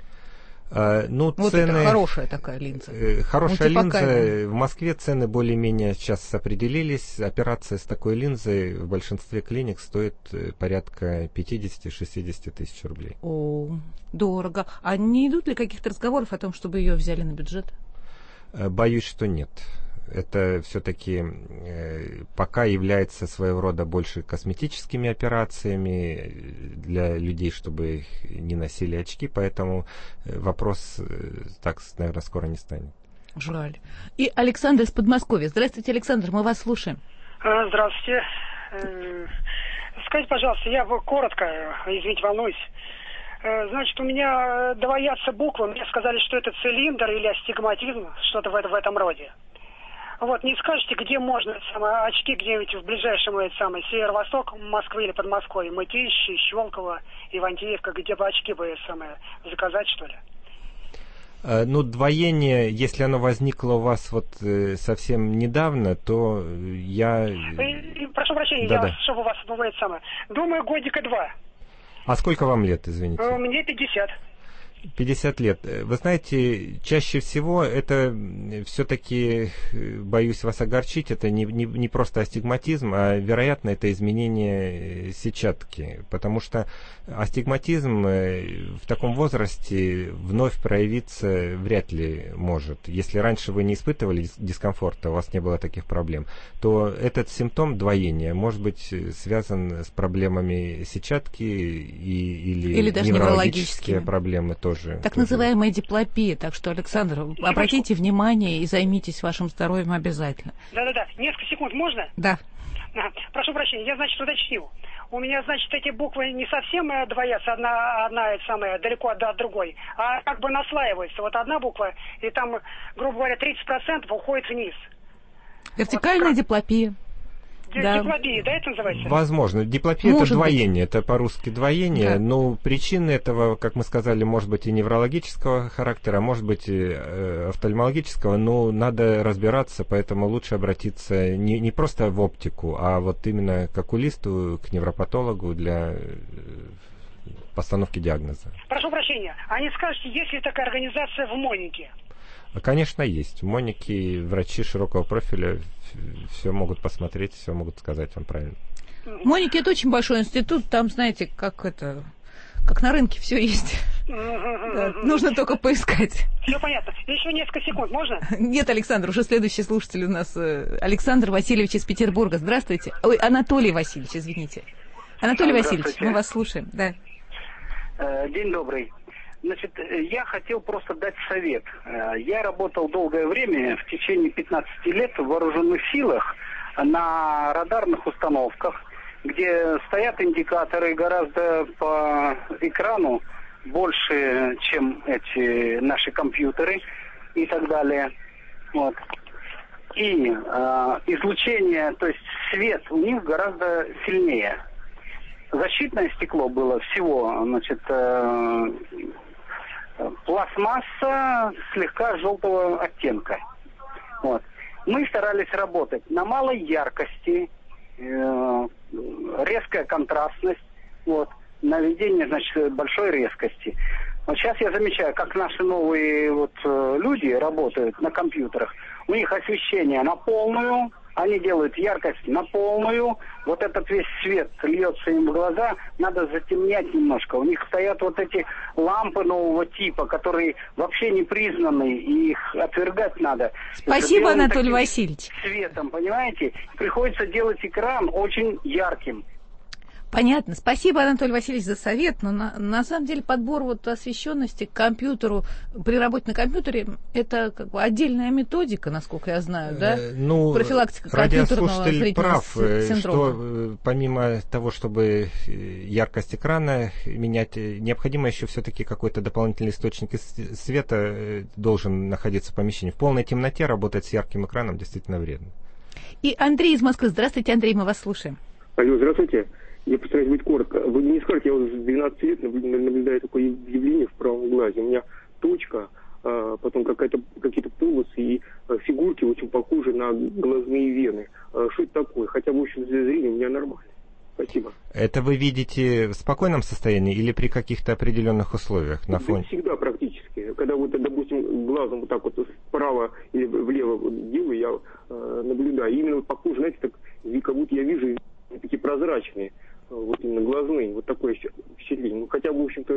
Uh, ну, вот цены, это хорошая такая линза. Uh, хорошая линза. В Москве цены более-менее сейчас определились. Операция с такой линзой в большинстве клиник стоит порядка пятьдесят-шестьдесят тысяч рублей. О, дорого. А не идут ли каких-то разговоров о том, чтобы ее взяли на бюджет? Uh, боюсь, что нет. Это все-таки э, пока является своего рода больше косметическими операциями для людей, чтобы их не носили очки, поэтому вопрос э, так, наверное, скоро не станет. Жаль. И Александр из Подмосковья. Здравствуйте, Александр, мы вас слушаем. Здравствуйте. Скажите, пожалуйста, я коротко, извините, волнуюсь. Значит, у меня двоятся буквы. Мне сказали, что это цилиндр или астигматизм, что-то в, это, в этом роде. Вот, не скажете, где можно самое, очки где-нибудь в ближайшем, это самое, северо-восток Москвы или Подмосковье, Мытищи, Щелково, Ивантеевка, где бы очки бы самое, заказать, что ли? Uh, ну, двоение, если оно возникло у вас вот э, совсем недавно, то я... И, прошу прощения, да, я, да. чтобы у вас бывает самое. Думаю, годика два. А сколько вам лет, извините? Мне пятьдесят. пятьдесят лет. Вы знаете, чаще всего это все-таки, боюсь вас огорчить, это не, не, не просто астигматизм, а, вероятно, это изменение сетчатки. Потому что астигматизм в таком возрасте вновь проявиться вряд ли может. Если раньше вы не испытывали дискомфорта, у вас не было таких проблем, то этот симптом двоения может быть связан с проблемами сетчатки и, или, или даже неврологические проблемы тоже. Так тоже. Называемая диплопия. Так что, Александр, секундочку. Обратите внимание и займитесь вашим здоровьем обязательно. Да-да-да. Несколько секунд можно? Да. Ага. Прошу прощения, я, значит, уточнил. У меня, значит, эти буквы не совсем двоятся, одна, одна самая, далеко от, от другой, а как бы наслаиваются. Вот одна буква, и там, грубо говоря, тридцать процентов уходит вниз. Вертикальная вот, диплопия. Да. Диплопия, да, это называется? Возможно. Диплопия — это двоение, быть. Это по-русски двоение, да. Но причины этого, как мы сказали, может быть и неврологического характера, может быть и э, офтальмологического, но надо разбираться, поэтому лучше обратиться не, не просто в оптику, а вот именно к окулисту, к невропатологу для э, постановки диагноза. Прошу прощения, а не скажете, есть ли такая организация в Монике? Конечно, есть. В Монике врачи широкого профиля все могут посмотреть, все могут сказать вам правильно. Моники — это очень большой институт, там, знаете, как это, как на рынке все есть. Да, нужно только поискать. Все понятно. Еще несколько секунд, можно? Нет, Александр, уже следующий слушатель у нас Александр Васильевич из Петербурга. Здравствуйте. Ой, Анатолий Васильевич, извините. Анатолий Васильевич, мы вас слушаем. Да. День добрый. Значит, я хотел просто дать совет. Я работал долгое время, в течение пятнадцати лет, в вооруженных силах на радарных установках, где стоят индикаторы гораздо по экрану больше, чем эти наши компьютеры и так далее. Вот. И э, излучение, то есть свет у них гораздо сильнее. Защитное стекло было всего, значит, э, пластмасса слегка желтого оттенка. Вот. Мы старались работать на малой яркости, э, резкая контрастность, вот, наведение, значит, большой резкости. Вот сейчас я замечаю, как наши новые вот люди работают на компьютерах. У них освещение на полную, они делают яркость на полную. Вот этот весь свет льется им в глаза, надо затемнять немножко. У них стоят вот эти лампы нового типа, которые вообще не признаны, и их отвергать надо. Спасибо, Анатолий Васильевич. Светом, понимаете? Приходится делать экран очень ярким. Понятно. Спасибо, Анатолий Васильевич, за совет. Но на, на самом деле подбор вот освещенности к компьютеру, при работе на компьютере, это как бы отдельная методика, насколько я знаю, да? Э, ну, профилактика компьютерного зрительного прав, синдрома. Что помимо того, чтобы яркость экрана менять, необходимо еще все-таки какой-то дополнительный источник света должен находиться в помещении. В полной темноте работать с ярким экраном действительно вредно. И Андрей из Москвы. Здравствуйте, Андрей, мы вас слушаем. Алло, здравствуйте. Я постараюсь быть коротко. Вы не скажете, я уже с двенадцати лет наблюдаю такое явление в правом глазе. У меня точка, а потом какая-то, какие-то полосы и фигурки очень похожи на глазные вены. Что это такое? Хотя, в общем, зрение у меня нормально. Спасибо. Это вы видите в спокойном состоянии или при каких-то определенных условиях на фоне? Всегда практически. Когда вот, допустим, глазом вот так вот справа или влево делаю, я э, наблюдаю. И именно похоже, знаете, так, как будто я вижу такие прозрачные. Вот именно глазные, вот такое впечатление. Ну, хотя бы, в общем-то,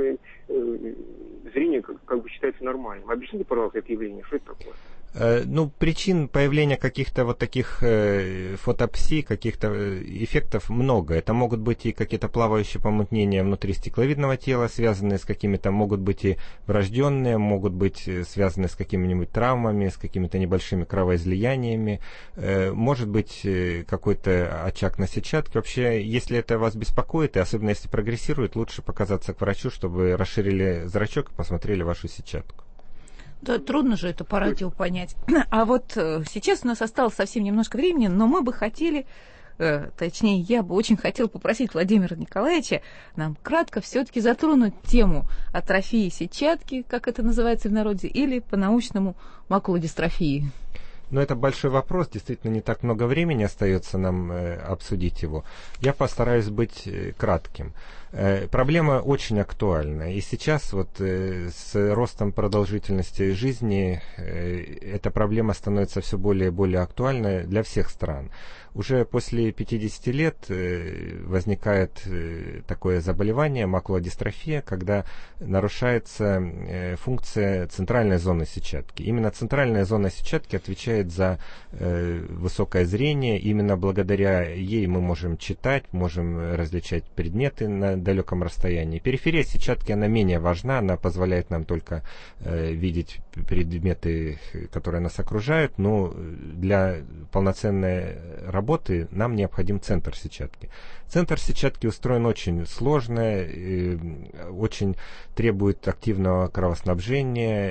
э, зрение как, как бы считается нормальным. Объясните, пожалуйста, это явление, что это такое? Э, ну, причин появления каких-то вот таких э, фотопсий, каких-то эффектов много. Это могут быть и какие-то плавающие помутнения внутри стекловидного тела, связанные с какими-то, могут быть и врожденные, могут быть связаны с какими-нибудь травмами, с какими-то небольшими кровоизлияниями. Э, может быть э, какой-то очаг на сетчатке. Вообще, если это вас беспокоит, и особенно если прогрессирует, лучше показаться к врачу, чтобы расширили зрачок и посмотрели вашу сетчатку. Да, трудно же это по радио понять. А вот э, сейчас у нас осталось совсем немножко времени, но мы бы хотели, э, точнее, я бы очень хотела попросить Владимира Николаевича нам кратко все-таки затронуть тему атрофии сетчатки, как это называется в народе, или по-научному макулодистрофии. Но это большой вопрос, действительно не так много времени остается нам э, обсудить его. Я постараюсь быть э, кратким. Э, проблема очень актуальна. И сейчас вот э, с ростом продолжительности жизни э, эта проблема становится все более и более актуальной для всех стран. Уже после пятидесяти лет э, возникает э, такое заболевание, макулодистрофия, когда нарушается э, функция центральной зоны сетчатки. Именно центральная зона сетчатки отвечает за э, высокое зрение. Именно благодаря ей мы можем читать, можем различать предметы на далеком расстоянии. Периферия сетчатки, она менее важна, она позволяет нам только э, видеть предметы, которые нас окружают, но для полноценной работы нам необходим центр сетчатки. Центр сетчатки устроен очень сложно, э, очень требует активного кровоснабжения,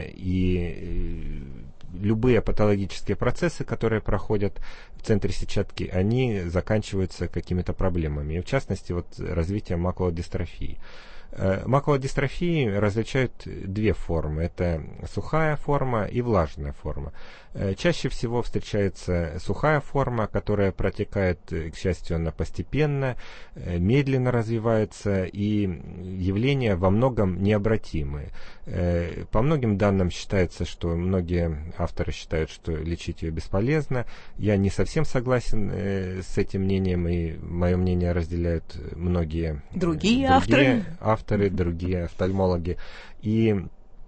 и э, любые патологические процессы, которые проходят в центре сетчатки, они заканчиваются какими-то проблемами, и в частности вот развитием макулодистрофии. Макулодистрофии различают две формы. Это сухая форма и влажная форма. Чаще всего встречается сухая форма, которая протекает, к счастью, она постепенно, медленно развивается, и явления во многом необратимые. По многим данным считается, что многие авторы считают, что лечить ее бесполезно. Я не совсем согласен с этим мнением, и мое мнение разделяют многие другие, другие авторы. авторы. авторы, другие офтальмологи. И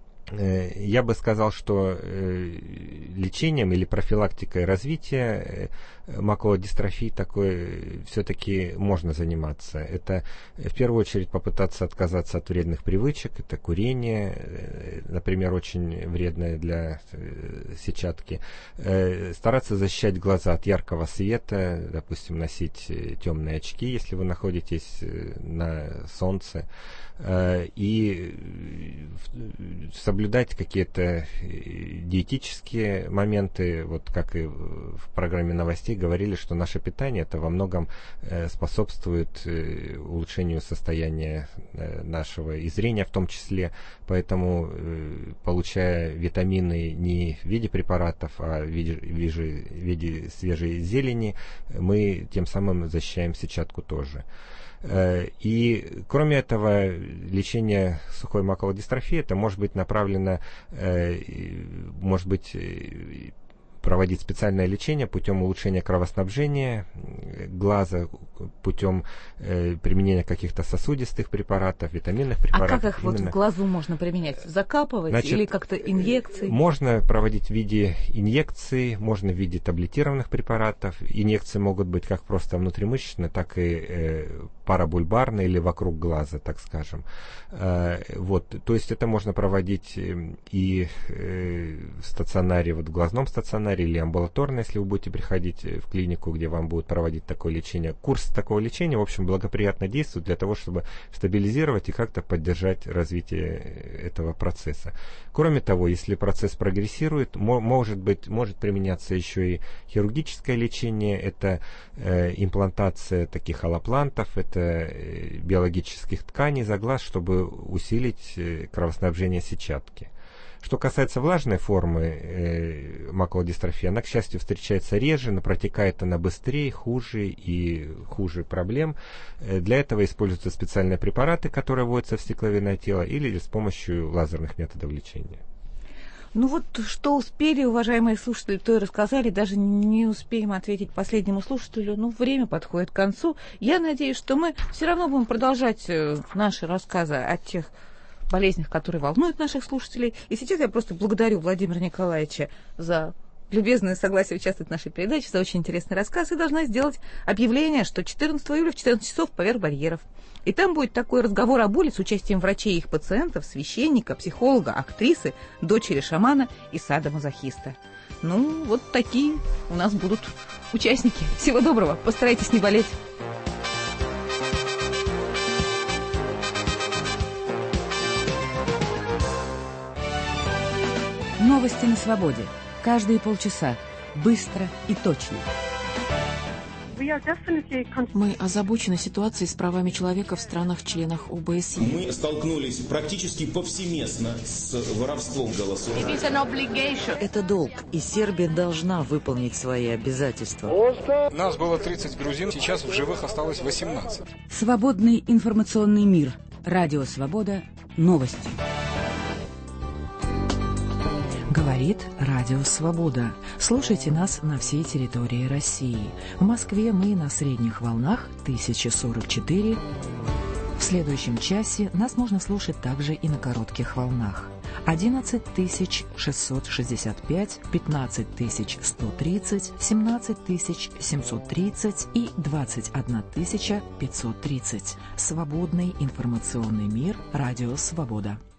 я бы сказал, что лечением или профилактикой развития макулодистрофии такой все-таки можно заниматься. Это в первую очередь попытаться отказаться от вредных привычек. Это курение, например, очень вредное для сетчатки. Стараться защищать глаза от яркого света, допустим, носить темные очки, если вы находитесь на солнце. И соблюдать какие-то диетические моменты, вот как и в программе новостей говорили, что наше питание это во многом способствует улучшению состояния нашего и зрения в том числе, поэтому получая витамины не в виде препаратов, а в виде, в виде, в виде свежей зелени, мы тем самым защищаем сетчатку тоже. И кроме этого, лечение сухой макулодистрофии это может быть направлено, может быть, проводить специальное лечение путем улучшения кровоснабжения глаза, путем э, применения каких-то сосудистых препаратов, витаминных препаратов. А как их Именно... вот в глазу можно применять? Закапывать? Значит, или как-то инъекции? Можно проводить в виде инъекций, можно в виде таблетированных препаратов. Инъекции могут быть как просто внутримышечные, так и э, парабульбарные или вокруг глаза, так скажем. Э, вот, то есть это можно проводить и э, в стационаре, вот в глазном стационаре, или амбулаторно, если вы будете приходить в клинику, где вам будут проводить такое лечение. Курс такого лечения, в общем, благоприятно действует для того, чтобы стабилизировать и как-то поддержать развитие этого процесса. Кроме того, если процесс прогрессирует, может быть, может применяться еще и хирургическое лечение, это э, имплантация таких аллоплантов, это э, биологических тканей за глаз, чтобы усилить э, кровоснабжение сетчатки. Что касается влажной формы э, макулодистрофии, она, к счастью, встречается реже, но протекает она быстрее, хуже и хуже проблем. Э, для этого используются специальные препараты, которые вводятся в стекловидное тело, или с помощью лазерных методов лечения. Ну вот, что успели, уважаемые слушатели, то и рассказали, даже не успеем ответить последнему слушателю, ну, время подходит к концу. Я надеюсь, что мы все равно будем продолжать наши рассказы о тех болезнях, которые волнуют наших слушателей. И сейчас я просто благодарю Владимира Николаевича за любезное согласие участвовать в нашей передаче, за очень интересный рассказ, и должна сделать объявление, что четырнадцатого июля в четырнадцать часов поверх барьеров. И там будет такой разговор о боли с участием врачей и их пациентов, священника, психолога, актрисы, дочери шамана и садомазохиста. Ну, вот такие у нас будут участники. Всего доброго, постарайтесь не болеть. Новости на свободе. Каждые полчаса. Быстро и точно. Мы озабочены ситуацией с правами человека в странах-членах О Бэ Эс Е. Мы столкнулись практически повсеместно с воровством голосов. Это долг, и Сербия должна выполнить свои обязательства. Нас было тридцать грузин, сейчас в живых осталось восемнадцать. Свободный информационный мир. Радио Свобода. Новости. Говорит Радио Свобода. Слушайте нас на всей территории России. В Москве мы на средних волнах тысяча сорок четыре. В следующем часе нас можно слушать также и на коротких волнах. одиннадцать тысяч шестьсот шестьдесят пять, пятнадцать тысяч сто тридцать, семнадцать тысяч семьсот тридцать и двадцать одна тысяча пятьсот тридцать. Свободный информационный мир. Радио Свобода.